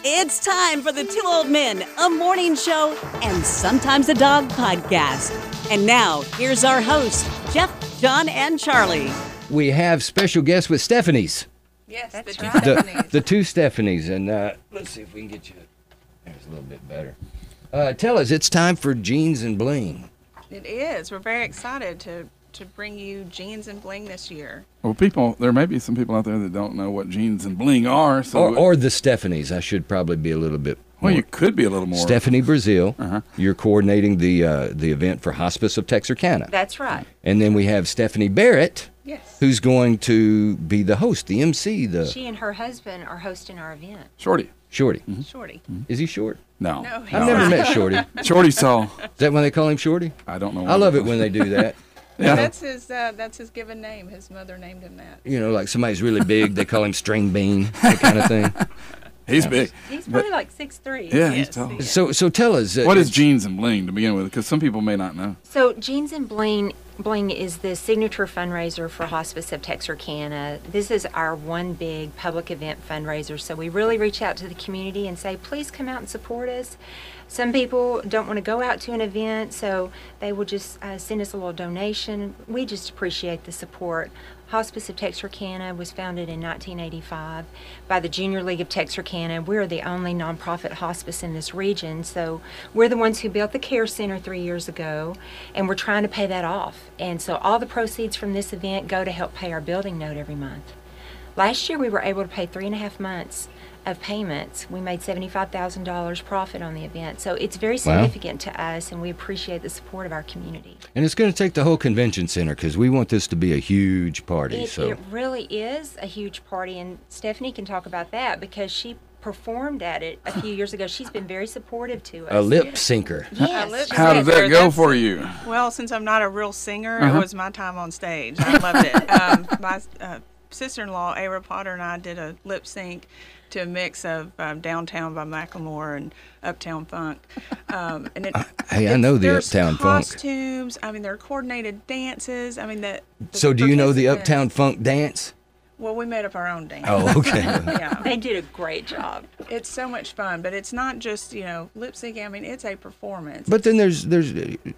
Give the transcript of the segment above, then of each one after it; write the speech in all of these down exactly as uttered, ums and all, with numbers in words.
It's time for the Two Old Men, a morning show, and sometimes a dog podcast. And now, here's our hosts, Jeff, John, and Charlie. We have special guests with Stephanie's. Yes, That's the two right. Stephanies. The, the two Stephanies. And uh, let's see if we can get you. There's a little bit better. Uh, tell us, it's time for Jeans and Bling. It is. We're very excited to, to bring you Jeans and Bling this year. Well, people, there may be some people out there that don't know what jeans and bling are. So, Or, or the Stephanies. I should probably be a little bit well, more. you could be a little more. Stephanie Brazil, Uh-huh. you're coordinating the uh, the event for Hospice of Texarkana. That's right. And then we have Stephanie Barrett, Yes. who's going to be the host, the M C, the She and her husband are hosting our event. Shorty. Shorty. Shorty. Is he short? No. No, he's I've never met Shorty. Is Shorty saw. that when they call him Shorty? I don't know. I love it when they do that. Yeah. That's his. Uh, that's his given name. His mother named him that. You know, like somebody's really big, they call him String Bean, that kind of thing. He's big. He's probably like six three. Yeah, he's Yes, tall. he is. So, so tell us. Uh, What is jeans and bling to begin with? Because some people may not know. So Jeans and Bling Bling is the signature fundraiser for Hospice of Texarkana. This is our one big public event fundraiser. So we really reach out to the community and say, please come out and support us. Some people don't want to go out to an event, so they will just uh, send us a little donation. We just appreciate the support. Hospice of Texarkana was founded in nineteen eighty-five by the Junior League of Texarkana. We're the only nonprofit hospice in this region, so we're the ones who built the care center three years ago, and we're trying to pay that off. And so all the proceeds from this event go to help pay our building note every month. Last year we were able to pay three and a half months of payments. We made seventy-five thousand dollars profit on the event. So it's very significant to us, and we appreciate the support of our community. And it's going to take the whole convention center because we want this to be a huge party. It, so it really is a huge party, and Stephanie can talk about that because she performed at it a few years ago. She's been very supportive to us. a lip syncer. Yes. A lip How did syncer, that go that's- for you? Well, since I'm not a real singer, Uh-huh. it was my time on stage. I loved it. Um, my uh, sister-in-law, Ara Potter, and I did a lip sync to a mix of um, Downtown by Macklemore and Uptown Funk. Um, and it, Hey, I it's- know the there's Uptown Funk. costumes. I mean, there are coordinated dances. I mean, the, the So do you know the participants- Uptown Funk dance? Well, we made up our own dance. Oh, okay. Yeah. They did a great job. It's so much fun, but it's not just, you know, lip syncing. I mean, it's a performance. But then there's there's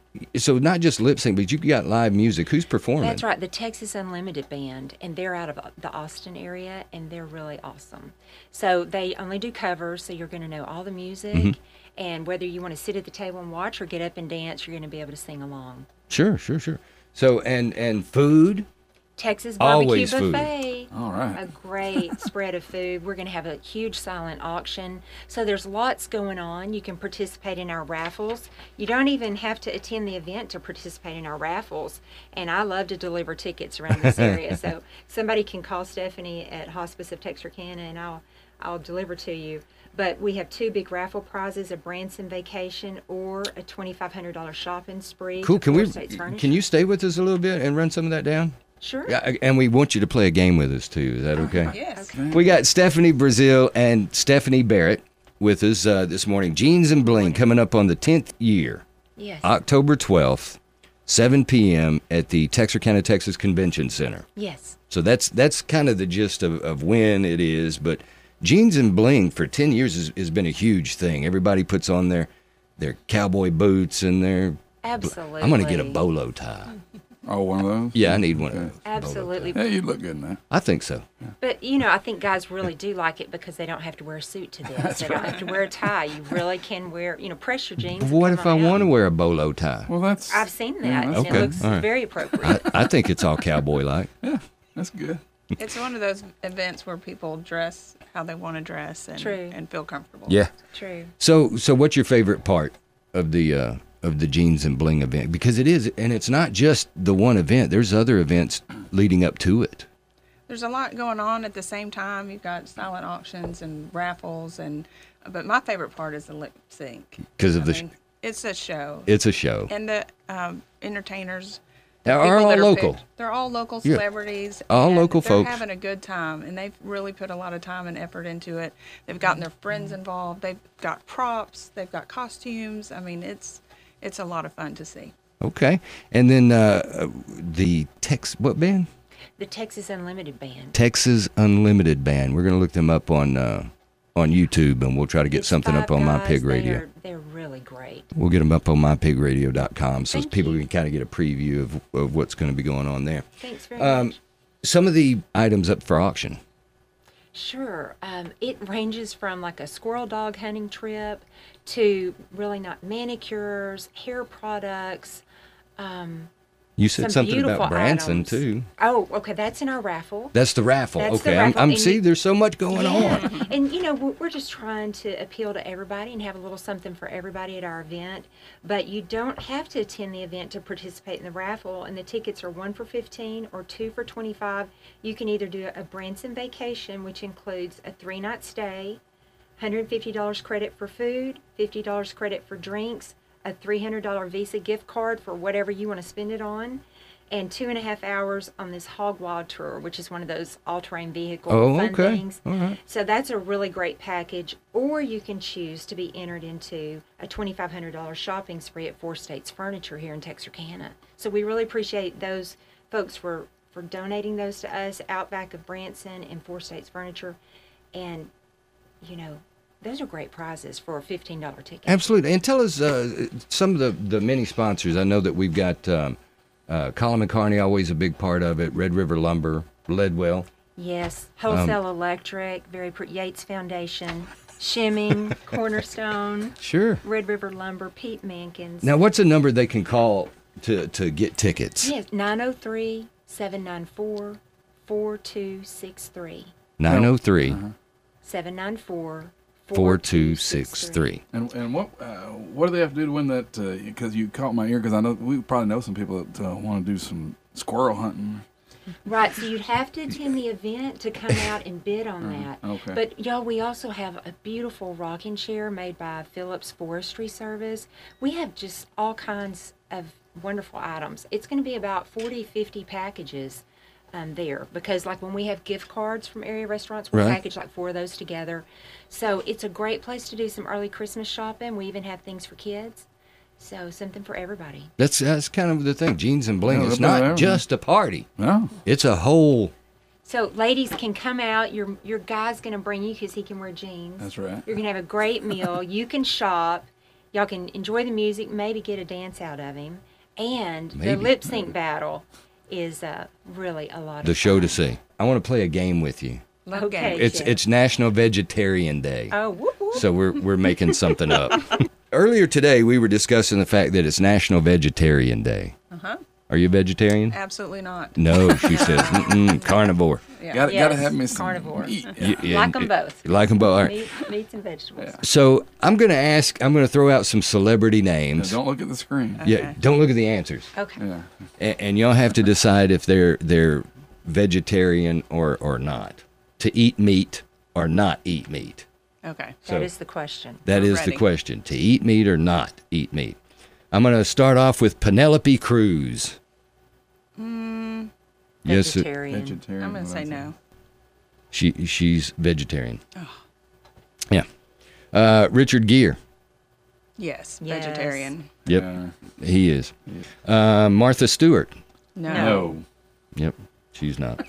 so not just lip sync, but you got live music. Who's performing? That's right, the Texas Unlimited Band, and they're out of the Austin area, and they're really awesome. So they only do covers, so you're going to know all the music, Mm-hmm. and whether you want to sit at the table and watch or get up and dance, you're going to be able to sing along. Sure, sure, sure. So and and food. Texas Barbecue Always food. Buffet. All right. A great spread of food. We're going to have a huge silent auction. So there's lots going on. You can participate in our raffles. You don't even have to attend the event to participate in our raffles. And I love to deliver tickets around this area. So somebody can call Stephanie at Hospice of Texarkana and I'll I'll deliver to you. But we have two big raffle prizes, a Branson vacation or a twenty-five hundred dollars shopping spree. Cool. to Can we? Four States Furniture. Can you stay with us a little bit and run some of that down? Sure. Yeah, and we want you to play a game with us too. Is that okay? Yes. We got Stephanie Brazil and Stephanie Barrett with us uh, this morning. Jeans and Bling coming up on the tenth year, Yes. October twelfth, seven p.m. at the Texarkana, Texas Convention Center. Yes. So that's that's kind of the gist of, of when it is. But Jeans and Bling for ten years has, has been a huge thing. Everybody puts on their their cowboy boots and their. Absolutely. I'm going to get a bolo tie. Oh, one of those? Yeah, I need one of those. bolo Absolutely. Yeah, you look good in that. I think so. But, you know, I think guys really do like it because they don't have to wear a suit to this. They don't have to wear a tie. You really can wear, you know, press your jeans. But and what come if I on out. want to wear a bolo tie? Well, that's I've seen that. Yeah, and that's it Okay, looks all right. very appropriate. I, I think it's all cowboy-like. yeah, that's good. It's one of those events where people dress how they want to dress and, True. and feel comfortable. Yeah. True. So, so what's your favorite part of the uh, of the Jeans and Bling event? Because it is, and it's not just the one event. There's other events leading up to it. There's a lot going on at the same time. You've got silent auctions and raffles, and but my favorite part is the lip sync. Because of I the, sh- mean, it's a show, it's a show. and the um, entertainers. They the are people all that local. picked, they're all local Yeah. celebrities. All and local they're folks. having a good time, and they've really put a lot of time and effort into it. They've gotten their friends involved. They've got props. They've got costumes. I mean, it's it's a lot of fun to see. Okay, and then uh, the Tex what band? The Texas Unlimited Band. Texas Unlimited Band. We're gonna look them up on uh, on YouTube, and we'll try to get It's something up Five on My Guys. Pig They Radio. are- They're really great. We'll get them up on my pig radio dot com so Thank people you. can kind of get a preview of, of what's going to be going on there. Thanks very Um, much. Some of the items up for auction. Sure. Um, it ranges from like a squirrel dog hunting trip to really not manicures, hair products. Um, You said some something beautiful about Branson, items. too. Oh, okay. That's in our raffle. That's the raffle. That's the okay, I'm, raffle, I'm and see. you- There's so much going Yeah. on. And, you know, we're we're just trying to appeal to everybody and have a little something for everybody at our event. But you don't have to attend the event to participate in the raffle. And the tickets are one for fifteen or two for twenty-five. You can either do a Branson vacation, which includes a three-night stay, one hundred fifty dollars credit for food, fifty dollars credit for drinks, a three hundred dollars Visa gift card for whatever you want to spend it on, and two and a half hours on this Hog Wild tour, which is one of those all-terrain vehicle Oh, fun okay. things. All right. So that's a really great package. Or you can choose to be entered into a twenty-five hundred dollars shopping spree at Four States Furniture here in Texarkana. So we really appreciate those folks for, for donating those to us, Outback of Branson and Four States Furniture. And, you know, those are great prizes for a fifteen dollars ticket. Absolutely. And tell us uh, some of the, the many sponsors. I know that we've got um, uh, Colin McCarney, always a big part of it, Red River Lumber, Leadwell. Yes, Um, Wholesale Electric, very pretty, Yates Foundation, Shimming, Cornerstone, Sure. Red River Lumber, Pete Mankins. Now, what's a number they can call to, to get tickets? Yes, nine oh three, seven nine four, four two six three. nine oh three, seven nine four, four two six three. And and what uh, what do they have to do to win that? Because you caught my ear. Because I know we probably know some people that uh, want to do some squirrel hunting. Right, so you'd have to attend the event to come out and bid on that. okay. But y'all, we also have a beautiful rocking chair made by Phillips Forestry Service. We have just all kinds of wonderful items. It's going to be about forty, fifty packages um, there because like when we have gift cards from area restaurants, we'll Right. package like four of those together. So it's a great place to do some early Christmas shopping. We even have things for kids. So something for everybody. That's that's kind of the thing. Jeans and bling. Yeah, It's they're not better than just a party. No. It's a whole. So ladies can come out. Your your guy's gonna bring you because he can wear jeans. That's right. You're gonna have a great meal. You can shop. Y'all can enjoy the music. Maybe get a dance out of him. And Maybe. the lip sync battle is uh, really a lot of The show to fun. see. I want to play a game with you. Love Okay. games. It's Chef. it's National Vegetarian Day. Oh, whoop, whoop. So we're we're making something up. Earlier today, we were discussing the fact that it's National Vegetarian Day. Uh-huh. Are you a vegetarian? Absolutely not. No, she says, Mm-mm, carnivore. Yeah. Got Yes, gotta have me some carnivore. meat. You- you- Like 'em both. You like them both. All right. Meat, meats and vegetables. So I'm going to ask, I'm going to throw out some celebrity Now, names. don't look at the screen. Yeah, don't look at the answers. Okay. Yeah. And, and y'all have to decide if they're they're vegetarian or, or not. To eat meat or not eat meat. Okay. So That is the question. that We're is the ready. question. To eat meat or not eat meat. I'm going to start off with Penelope Cruz. Mm, Yes, it- Vegetarian. Vegetarian. I'm going to what say I no. she she's vegetarian. Yeah. Uh, Richard Gere. Yes, Yes. vegetarian. Yep, Yeah. he is. Uh, Martha Stewart. No. No. Yep, she's not.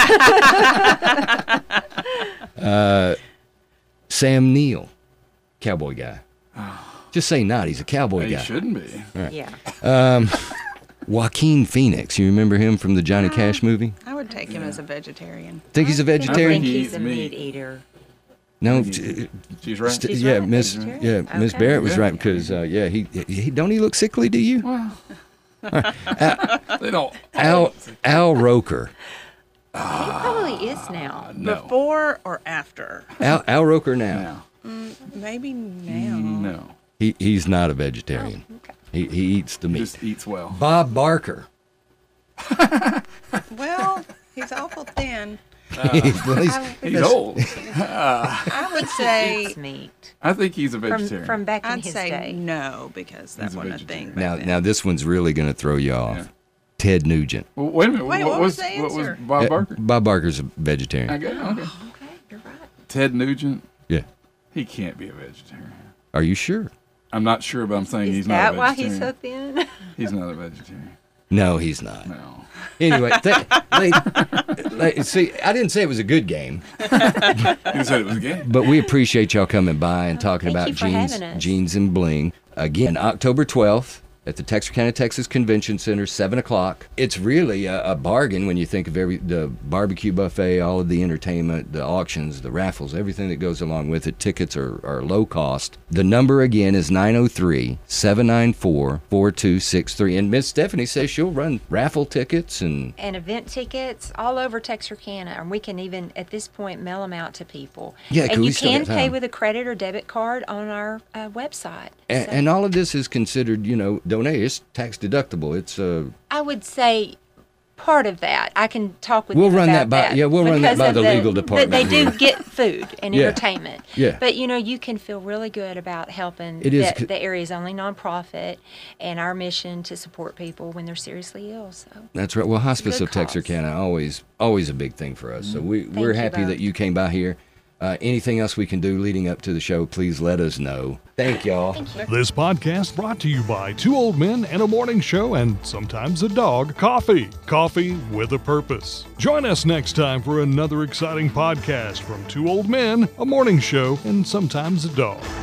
uh, Sam Neill, cowboy guy. Just say not. He's a cowboy He guy. shouldn't be. Yeah. Joaquin Phoenix. You remember him from the Johnny Cash movie? I would take him as a vegetarian. Think he's a I vegetarian? think He he's eats a meat. meat eater. No. He- t- She's right. st- She's yeah, right, Miss. vegetarian? Yeah, Miss Okay. Barrett was Yeah. right because uh, yeah, he, he don't he look sickly to you? Well, they don't. Al Al Roker. he probably is now. No. Before or after? Al Al Roker now. No. Maybe now. No. He he's not a vegetarian. Okay. He he eats the meat. Just eats well. Bob Barker. Well, he's awful thin. Well, he's- He's that's- old. I would say Eats meat. I think he's a From, vegetarian. from back in I'd his say day. no because that He's a wasn't a vegetarian. thing. back now then. now this one's really going to throw you off. Yeah. Ted Nugent. well, wait a minute. Wait, what, what was was the what was answer? Bob Yeah, Barker? Bob Barker's a vegetarian. Okay. Okay. Okay, you're right. Ted Nugent. Yeah. He can't be a vegetarian. Are you sure? I'm not sure, but I'm saying Is he's that not a why vegetarian. he's so thin? He's not a vegetarian. No, he's not. No. Anyway, th- they, they, see, I didn't say it was a good game, You said it was a game. but we appreciate y'all coming by and talking Thank about you for jeans, having us. jeans and bling. Again, October twelfth at the Texarkana, Texas Convention Center, seven o'clock. It's really a, a bargain when you think of every the barbecue buffet, all of the entertainment, the auctions, the raffles, everything that goes along with it. Tickets are, are low cost. The number again is nine oh three, seven nine four, four two six three. And Miss Stephanie says she'll run raffle tickets and And event tickets all over Texarkana, and we can even at this point mail them out to people. Yeah, 'cause and we you still can got pay time. with a credit or debit card on our uh, website. And, So and all of this is considered, you know, donate. It's tax deductible. It's uh, I would say part of that. I can talk with We'll them run about that by- yeah, we'll run that because by of the legal department But they do here. get food and Yeah. entertainment. Yeah. But you know, you can feel really good about helping It is the, c- the area's only nonprofit and our mission to support people when they're seriously ill. So that's right. Well, Hospice good of cause. Texarkana always always a big thing for us. So we we're you, happy Bo. that you came by here. Uh, anything else we can do leading up to the show, please let us know. Thank y'all. This podcast brought to you by Two Old Men and a Morning Show and sometimes a dog. Coffee. Coffee with a purpose. Join us next time for another exciting podcast from Two Old Men, a Morning Show, and sometimes a dog.